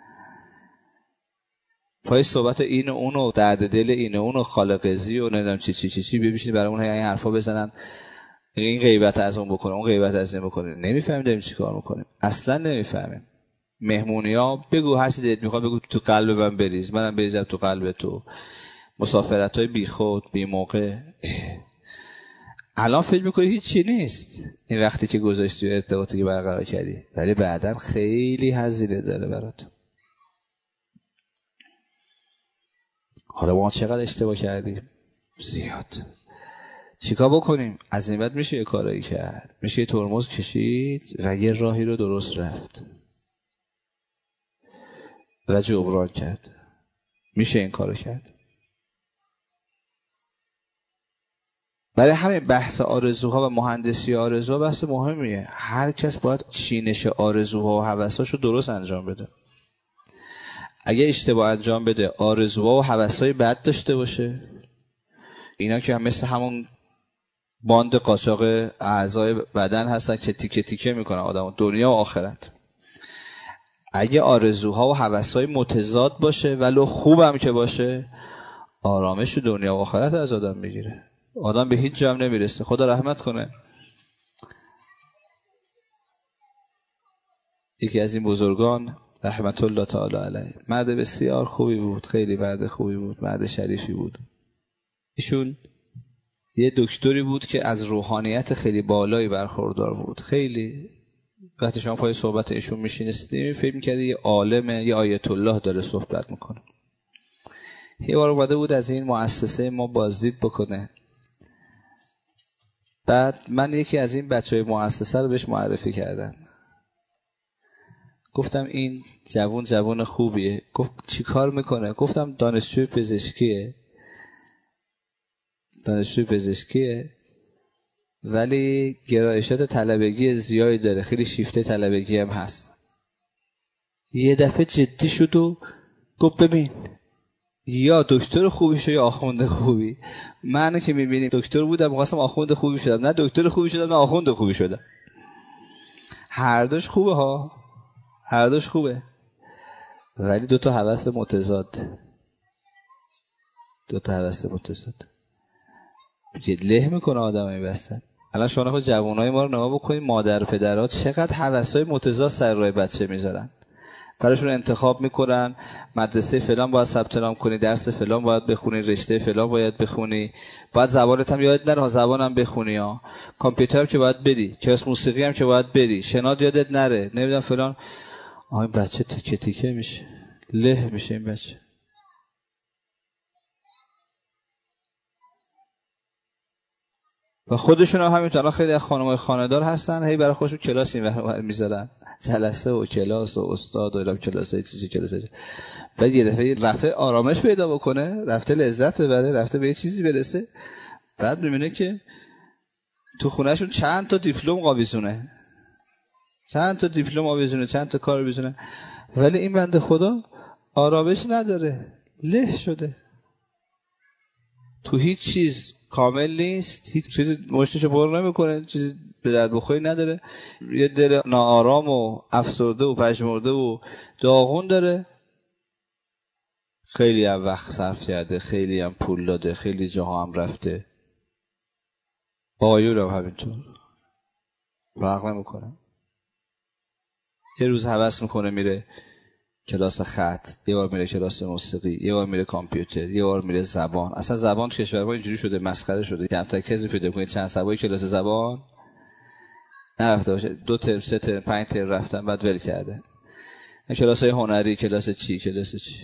پای صحبت این و اون و درد دل این و اون و خالقزی و نمیدونم چی چی چی چی ببینید برامون این حرفا بزنن، این غیبت از اون بکنه اون غیبت از این بکنه. نمیفهمیم داریم چیکار میکنیم، اصلا نمیفهمیم. مهمونی‌ها بگو هر چی دلت میخواد بگو تو قلب من بریز، منم بریزم تو قلب تو. مسافرت‌های بیخود بی موقع. الان فکر میکنی هیچی نیست این وقتی که گذاشتی و ارتباطی که برقرار کردی، ولی بعداً خیلی هزینه داره برات. حالا ما چقدر اشتباه کردیم؟ زیاد. چیکار بکنیم؟ از این بعد میشه یه کارایی کرد، میشه یه ترمز کشید و یه راهی رو درست رفت و جبران کرد. میشه این کارو کرد. برای همین بحث آرزوها و مهندسی آرزوها بحث مهمیه. هر کس باید چینش آرزوها و هوساشو درست انجام بده. اگه اشتباه انجام بده آرزوها و هوسای بد داشته باشه، اینا که هم مثل همون باند قاچاق اعضای بدن هستن که تیکه تیکه میکنن آدمو دنیا و آخرت. اگه آرزوها و هوسای متضاد باشه ولو خوبم که باشه، آرامش دنیا و آخرت از آدم میگیره، آدم به هیچ جا هم نمیرسه. خدا رحمت کنه. یکی از این بزرگان رحمت الله تعالی علیه، مرد بسیار خوبی بود، خیلی مرد خوبی بود، مرد شریفی بود. ایشون یه دکتری بود که از روحانیت خیلی بالایی برخوردار بود. خیلی وقتی شما پای صحبت ایشون میشینستیم فکر می‌کردی یه عالمه، یه آیت الله داره صحبت میکنه. یه بار اومده بود از این مؤسسه ما بازدید بکنه. بعد من یکی از این بچهای مؤسسه رو بهش معرفی کردم. گفتم این جوون جوون خوبیه. گفت چی کار میکنه؟ گفتم دانشجوی پزشکیه. دانشجوی پزشکیه ولی گرایشات طلبگی زیادی داره، خیلی شیفته طلبگی هم هست. یه دفعه جدی شد و گفت ببین یا دکتر خوبی شو یا آخوند خوبی. من که میبینیم دکتر بودم می‌خواستم آخوند خوبی شدم، نه دکتر خوبی شدم نه آخوند خوبی شدم. هر دوش خوبه ها، هر دوش خوبه، ولی دو تا هوس متضاد، دو تا هوس متضاد له میکنه آدم این وسط. الان شما خود جوانای ما رو نگاه بکنید، مادر و پدرات چقدر هوسای متضاد سر راه بچه میذارن، براشون انتخاب میکنن مدرسه فلان باید ثبت نام کنی، درس فلان باید بخونی، رشته فلان باید بخونی، باید زبانت هم یادت نره، زبانم بخونی ها، کامپیوتر هم که باید بری، کلاس موسیقی هم که باید بری، شناد یادت نره، نمیدونم فلان. آ این بچه تیکه تیکه میشه، له میشه این بچه. و خودشون هم همینطور. خیلی از خانم‌های خانه‌دار هستن هی برای خودشون کلاس این ور میذارن، جلسه و کلاس و استاد و الهام کلاس چیزی کلاس. بعد یه دفعه رفته آرامش پیدا بکنه، رفته لذت ببره، رفته به یه چیزی برسه، بعد میبینه که تو خونهشون چند تا دیپلم آویزونه، چند تا دیپلم آویزونه، چند تا کار آویزونه، ولی این بنده خدا آرامش نداره، له شده، تو هیچ چیز کامل نیست، هیچ چیزی مشتشو پر نمیکنه، چیزی به درد بخوری نداره، یه دل ناآرام و افسرده و پژمرده و داغون داره. خیلی هم وقت صرف کرده، خیلی هم پول داده، خیلی جاها هم رفته. آقایون هم همینطور فرق نمیکنه. یه روز هوس میکنه میره کلاس خط، یه بار میره کلاس موسیقی، یه بار میره کامپیوتر، یه بار میره زبان. اصلا زبان تو کشور ما اینجوری شده، مسخره شده، کمتر کسی پیدا کنید چند سبای کلاس زبان نرفته باشه. دو ترم، سه ترم، پنج ترم رفتن بعد ول کرده. کلاس‌های هنری، کلاس چی، کلاس چی.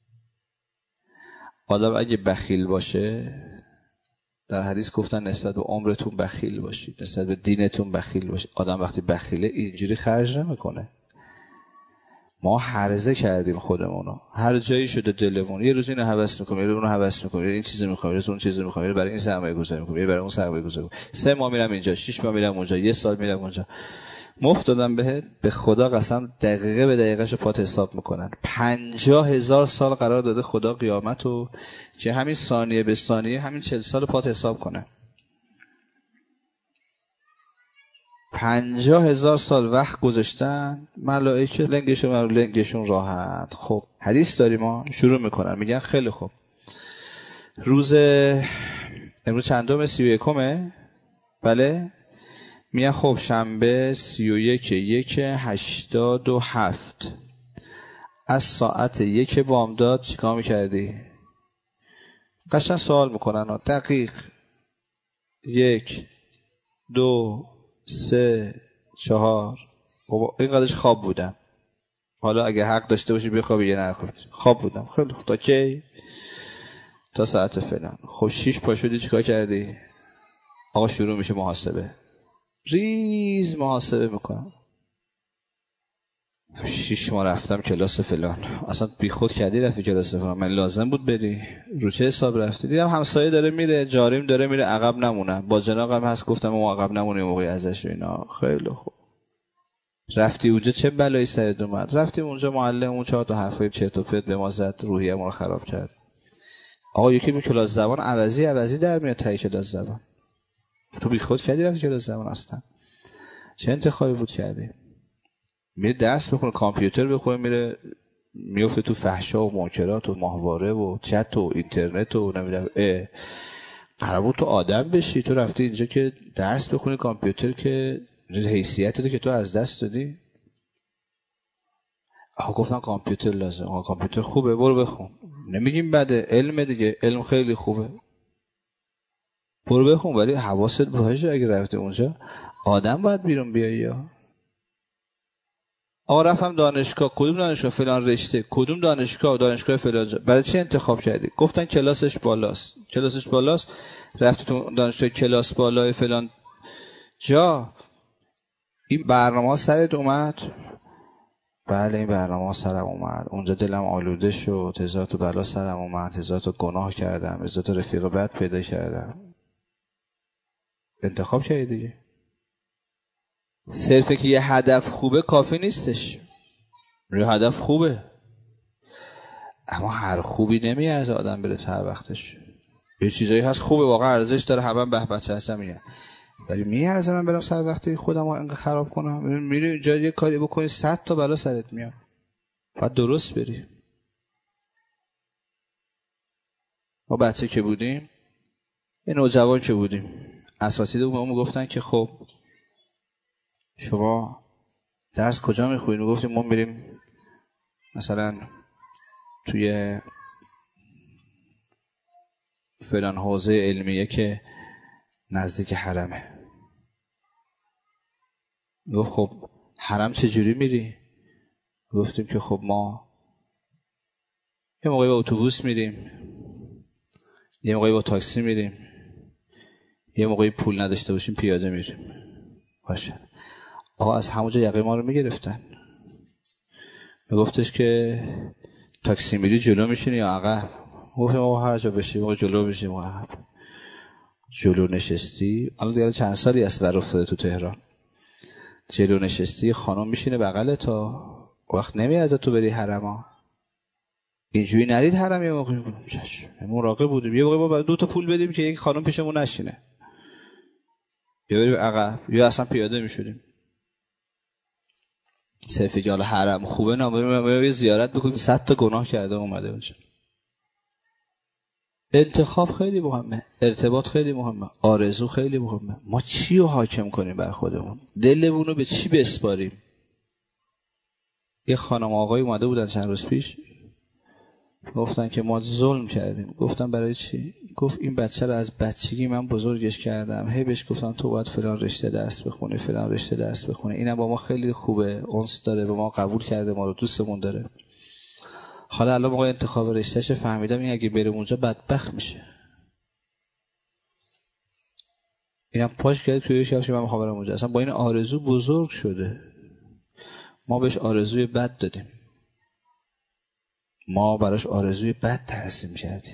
آدم اگه بخیل باشه، در حدیث گفتن نسبت به عمرتون بخیل باشید، نسبت به دینتون بخیل باشید. آدم وقتی بخیله اینجوری خرج نمیکنه. ما هرزه کردیم خودمونو، هر جایی شده دلمون یه روز اینو هوس میکنیم، یه روز اونو هوس میکنیم، این چیزو میخوام، یه روز اون چیزو میخوام، برای این سرمایه گذاری میکنم، برای اون سرمایه گذاری میکنم، سه ماه میرم اینجا، شش ماه میرم اونجا، یه سال میرم اونجا. مفت دادم بهت، به خدا قسم دقیقه به دقیقه‌شو پات حساب میکنن. پنجاه هزار سال قرار داده خدا قیامتو که همین ثانیه به ثانیه همین چهل سال پات حساب کنه. پنجاه هزار سال وقت گذاشتن، ملائکه لنگشون رو لنگشون راحت. خب حدیث داریم ما، شروع میکنن میگن خیلی خوب، روز امروز چندم؟ سی و یکمه؟ بله. میگن خب شنبه سی و یک یک هشتاد و هفت از ساعت یک بامداد چیکار میکردی؟ قشنگ سوال میکنن دقیق. یک دو سه چهار. بابا این قدرش خواب بودم. حالا اگه حق داشته باشی بخوابی یا نه خواب بودم. خیلی خوب. تا کی؟ تا ساعت فلان. خب شیش پا شدی چیکار کردی؟ آقا شروع میشه محاسبه، ریز محاسبه میکنم. شیش ماه رفتم کلاس فلان، اصلا بی خود کردی رفتی کلاس فلان، من لازم بود بری، رو چه حساب رفتی؟ دیدم همسایه داره میره، جاریم داره میره، عقب نمونم. با جناقم هست گفتم ما عقب نمونیم موقعی ازش و اینا. خیلی خوب. رفتی اونجا چه بلایی سرت اومد؟ رفتیم اونجا معلم اون چهار تا حرفای چرت و پرت به ما زد، روحیه‌مون رو خراب کرد. آقا یکی به کلاس زبان عوضی عوضی در میاد تای کلاس زبان. تو بی خود کردی رفتی کلاس زبان؟ اصلا چه انتخابی بود کردی؟ میره درس بخونه، کامپیوتر بخونه، میره میفته تو فحشا و منکرات و ماهواره و چت و اینترنت و نمیدونم. اه قرار بود تو آدم بشی، تو رفتی اینجا که درس بخونی کامپیوتر که حیثیتت که تو از دست دادی. آقا گفتن کامپیوتر لازم. آقا کامپیوتر خوبه برو بخون، نمیگیم بده، علم دیگه، علم خیلی خوبه. برو بخون، ولی حواست باشه اگه رفته اونجا آدم باید بیرون بیایی. یا آقا رفتم دانشگاه، کدوم دانشگاه؟ فلان رشته. کدوم دانشگاه؟ دانشگاه فلان جا. برای چی انتخاب کردی؟ گفتن کلاسش بالاست. کلاسش بالاست، رفتی تو دانشگاه کلاس بالای فلان جا. این برنامه سرت اومد؟ بله این برنامه سرم اومد. اونجا دلم آلوده شد، هزار تا بلا سرم اومد، هزار تا گناه کردم، هزار تا رفیق بد پیدا کردم. انتخاب کردی دیگه. صرفه که یه هدف خوبه کافی نیستش. یه هدف خوبه، اما هر خوبی نمیارزه آدم بره هر وقتش. یه چیزایی هست خوبه، واقعا ارزش داره، همه به بچه هستم میگن، ولی میارزه من برم سر وقتی خودم رو انقدر خراب کنم؟ میری اینجا یه کاری بکنی صد تا بلا سرت میاد، باید درست بری. ما بچه که بودیم، یه نوجوان که بودیم، اساتید اون گفتن که خب شما درس کجا میخونید؟ گفتیم ما میریم مثلا توی فلان حوزه علمیه که نزدیک حرمه. گفت خب حرم چجوری میری؟ گفتیم که خب ما یه موقعی با اتوبوس میریم، یه موقعی با تاکسی میریم، یه موقعی پول نداشته باشیم پیاده میریم. باشه. آقا از همونجا یقه ما رو میگرفتن. میگفتش که تاکسی میری جلو میشینی یا عقب؟ گفتیم آقا هر جا بشیم آقا جلو بشیم آقا عقب. جلو نشستی، الان دیگه چند سالی است بر افتاده تو تهران، جلو نشستی خانم میشینه بغل تا وقت نمیاد تو بری حرما. اینجوری نرید حرم. یه موقع مراقب بودیم، یه موقع ما دو تا پول بدیم که یک خانم پیشمون نشینه، یا بریم عقب یا اصلا پیاده میشدیم. صرفی که حالا حرم خوبه نام یه زیارت بکنیم، صد تا گناه کرده اومده اونجا. انتخاب خیلی مهمه، ارتباط خیلی مهمه، آرزو خیلی مهمه. ما چی رو حاکم کنیم بر خودمون؟ دلمون رو به چی بسپاریم؟ یه خانم آقای اومده بودن چند روز پیش، گفتن که ما ظلم کردیم. گفتم برای چی؟ گفت این بچه رو از بچگی من بزرگش کردم، هی بهش گفتم تو باید فلان رشته درس بخونی، فلان رشته درس بخونی. اینم با ما خیلی خوبه، انس داره، به ما قبول کرده، ما رو دوستمون داره. حالا الان موقع انتخاب رشتهش فهمیدم این اگه بره اونجا بدبخت میشه. اینم پاش کرد توی شبش من میخوام برم اونجا. اصلا با این آرزو بزرگ شده. ما بهش آرزوی بد دادیم، ما براش آرزوی بد ترسیم کردیم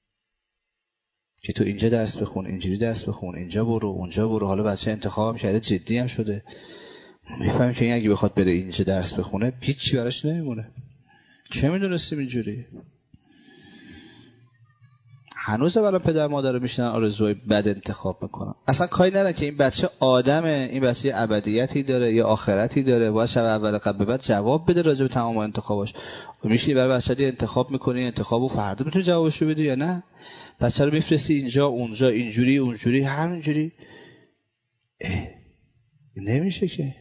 که تو اینجا درس بخون، اینجوری درس بخون، اینجا برو، اونجا برو. حالا بچه انتخابم کرده، جدی هم شده، میفهمیم که این اگه بخواد بره اینجا درس بخونه هیچی براش نمیمونه. چه میدونستیم اینجوری؟ هنوز اولا پدر مادر رو میشنن آرزوهای بد انتخاب میکنن. اصلا کاری ندارن که این بچه آدمه، این بچه یه ابدیتی داره، یه آخرتی داره، باید شب اول قبل بعد جواب بده راجع به تمام انتخاباش. میشه برای بچه دی انتخاب میکنی، انتخابو فردا میتونی جوابشو بدی یا نه؟ بچه رو میفرستی اینجا اونجا، اینجوری اونجوری، همینجوری نمیشه که.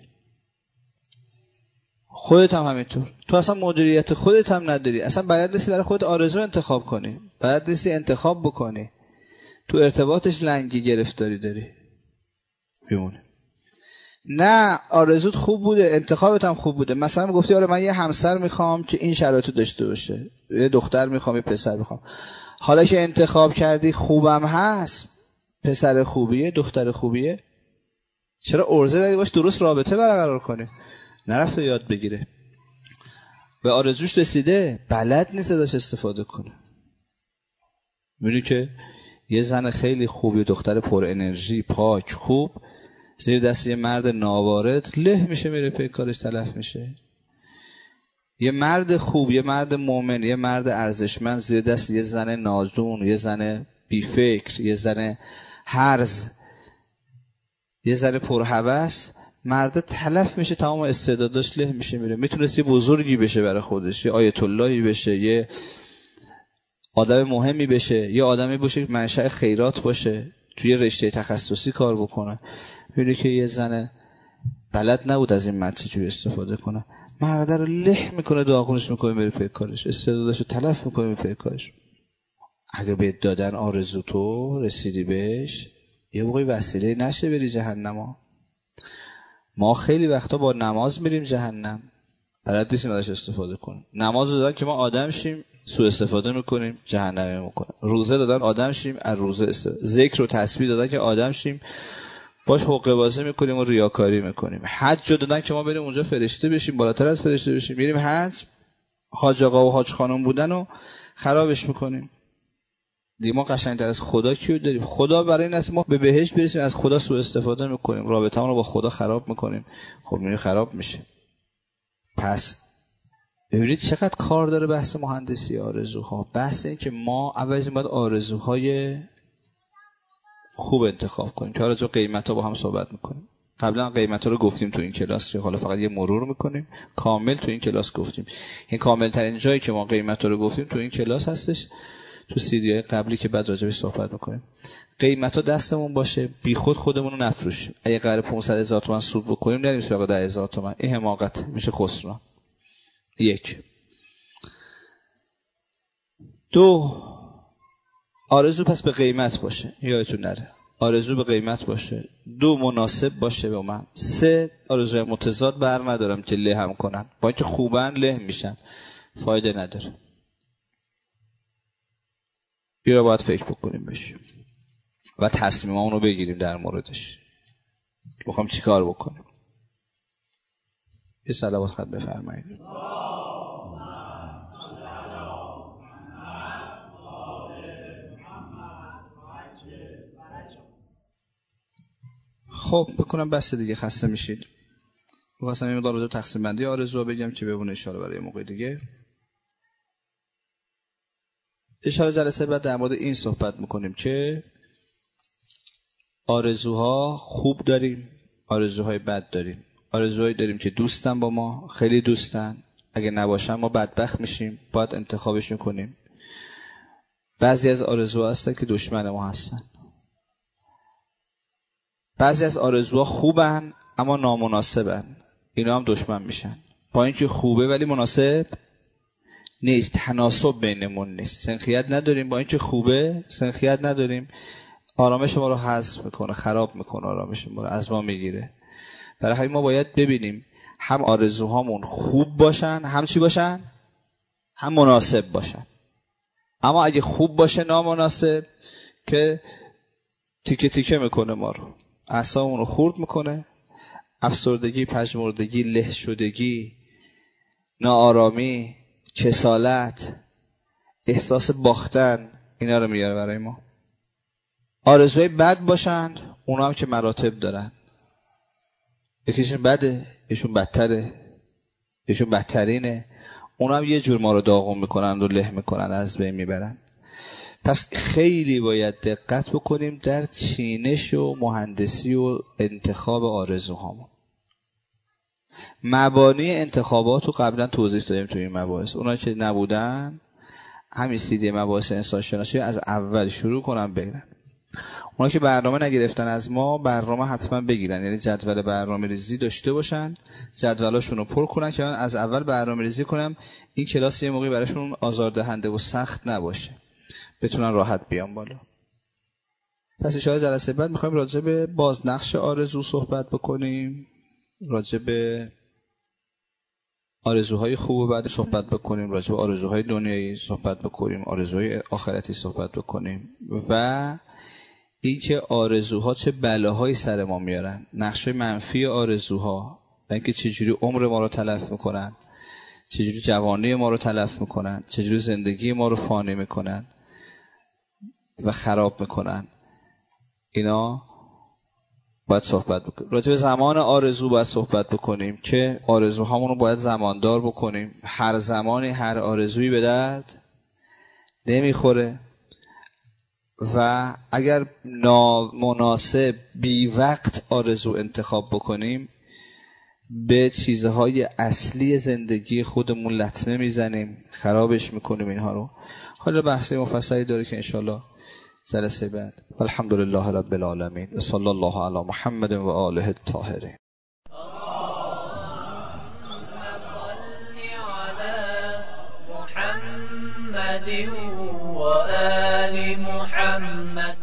خودت هم همینطور، تو اصلا مدیریت خودت هم نداری، اصلا بلد نیستی برای خودت آرزو انتخاب کنی، بلد نیستی انتخاب بکنی، تو ارتباطش لنگی گرفتاری داری بیمونه. نه آرزوت خوب بوده، انتخابت هم خوب بوده. مثلا گفتی آره من یه همسر میخوام که این شرایطو داشته باشه، یه دختر میخوام، یه پسر میخوام. حالا که انتخاب کردی خوبم هست، پسر خوبیه، دختر خوبیه، چرا ارزه دادی باش درست رابطه برقرار کنی؟ نرفته یاد بگیره، به آرزوش رسیده، بلد نیست ازش استفاده کنه. می‌بینی که یه زن خیلی خوبی، دختر پر انرژی، پاک، خوب، زیر دست یه مرد ناوارد له میشه، میره پی کارش تلف میشه. یه مرد خوب، یه مرد مومن، یه مرد ارزشمند زیر دست یه زن نازون، یه زن بیفکر، یه زن هرز، یه زن پرهوس، مرد تلف میشه، تمام استعداداش له میشه، میره. میتونست یه بزرگی بشه برای خودش، یه آیت اللهی بشه، یه آدم مهمی بشه، یه آدمی باشه که منشأ خیرات باشه، توی رشته تخصصی کار بکنه. میبینی که یه زن بلد نبود از این مد چجوری استفاده کنه، مرد رو له میکنه، داغونش میکنه، میره پی کارش، استعداداشو تلف میکنه، میره پی کارش. اگه بهت دادن آرزو تو رسیدی بهش، یه موقعی وسیله نشه بری جهنم. ما خیلی وقتا با نماز میریم جهنم، بلد نیستیم ازش استفاده کنیم. نماز دادن که ما آدم شیم سوء استفاده میکنیم، جهنمی میکنیم. روزه دادن آدم شیم، از روزه استفاده. ذکر و تسبیح دادن که آدم شیم، باش حقه بازی میکنیم و ریاکاری میکنیم. حج دادن که ما بریم اونجا فرشته بشیم، بالاتر از فرشته بشیم، میریم حج، حاج آقا و حاج خانم بودن و خرابش میکنیم. دیگه ما قشنگتر از خدا کیو داریم؟ خدا برای این است ما به بهشت برسیم، از خدا سوء استفاده میکنیم، رابطه‌مون رو با خدا خراب میکنیم. خب میره خراب میشه. پس ببینید چقدر کار داره بحث مهندسی آرزوها. بحث این که ما اول از این باید آرزوهای خوب انتخاب کنیم که آرزو قیمتا با هم صحبت میکنیم. قبلا قیمتا رو گفتیم تو این کلاس، حالا فقط یه مرور میکنیم. کامل تو این کلاس گفتیم. این کامل ترین جایی که ما قیمتا رو گفتیم تو این کلاس هستش، تو سیدی قبلی که بعد راجعش صحبت میکنیم. قیمتا دستمون باشه، بی خود خودمون رو نفروشیم. اگه قرار پانصد هزار تومان سود بکنیم نریم سراغ ده هزار تومان. این حماقت میشه، خسران. یک. دو، آرزو پس به قیمت باشه، یادتون نره. آرزو به قیمت باشه. دو، مناسب باشه با من. سه، آرزوی متضاد بر ندارم که له هم کنن، با اینکه خوبن له میشن، فایده نداره. این رو باید فکر بکنیم بشه و تصمیممون رو بگیریم در موردش. بخوام چی کار بکنیم. یه صلوات خط بفرمایید. خب بکنم بس دیگه، خسته میشید. می‌خواستم این مقدار رو تقسیم بندی آرزوها بگم که ببونه اشاره برای موقع دیگه. اشاره جلسه بعد در مورد این صحبت میکنیم که آرزوها خوب داریم، آرزوهای بد داریم. آرزوهایی داریم که دوستن با ما، خیلی دوستن، اگه نباشن ما بدبخت میشیم، باید انتخابشون کنیم. بعضی از آرزوها هستن که دشمن ما هستن. بعضی از آرزوها خوبن اما نامناسبن، اینا هم دشمن میشن. با اینکه خوبه ولی مناسب نیست، تناسب بینمون نیست، سنخیت نداریم. با اینکه خوبه سنخیت نداریم، آرامش ما رو حذف میکنه، خراب میکنه، آرامش ما رو از ما میگیره. برای همین ما باید ببینیم هم آرزوهامون خوب باشن، هم چی باشن؟ هم مناسب باشن. اما اگه خوب باشه نامناسب که تیکه تیکه میکنه ما رو، اعصابمون رو خورد میکنه، افسردگی، پژمردگی، له شدگی، ناآرامی، کسالت، احساس باختن، اینا رو میاره برای ما. آرزوهای بد باشن، اونا هم که مراتب دارن، یکیشون بده، یکیشون بدتره، یکیشون بدترینه، اونا هم یه جور ما رو داغون میکنن و له میکنن، از بین میبرن. پس خیلی باید دقت بکنیم در چینش و مهندسی و انتخاب آرزوهامون. مبانی انتخابات رو قبلا توضیح دادیم توی این مباحث. اونا که نبودن همین سیدی مباحث انسان شناسی از اول شروع کنم بگیرن. اونا که برنامه نگرفتن از ما، برنامه حتما بگیرن، یعنی جدول برنامه ریزی داشته باشن، جدولاشون رو پر کنن که من از اول برنامه ریزی کنم این کلاس یه موقعی براشون آزاردهنده و سخت نباشه، بتونن راحت بیان بالا. پس اشاره جلسه بعد میخوایم راجع به بازنقش آرزو صحبت بکنیم، راجع به آرزوهای خوب و بعد صحبت بکنیم، راجع به آرزوهای دنیایی صحبت بکنیم، آرزوهای آخرتی صحبت بکنیم و اینکه آرزوها چه بلاهایی سر ما میارن، نقش منفی آرزوها و اینکه چجوری عمر ما رو تلف میکنن، چجوری جوانی ما رو تلف میکنن، چجوری زندگی ما رو فانی میکنن و خراب میکنن. اینا باید صحبت بکنیم. راجع به زمان آرزو باید صحبت بکنیم که آرزوهامون رو باید زماندار بکنیم. هر زمانی هر آرزویی به درد نمیخوره و اگر نامناسب بی وقت آرزو انتخاب بکنیم به چیزهای اصلی زندگی خودمون لطمه میزنیم، خرابش میکنیم اینها رو. حالا بحث مفصلی داره که انشالله جلسه بعد. الحمدلله رب العالمین و صلی الله علی محمد و آله الطاهرین. محمد و آل محمد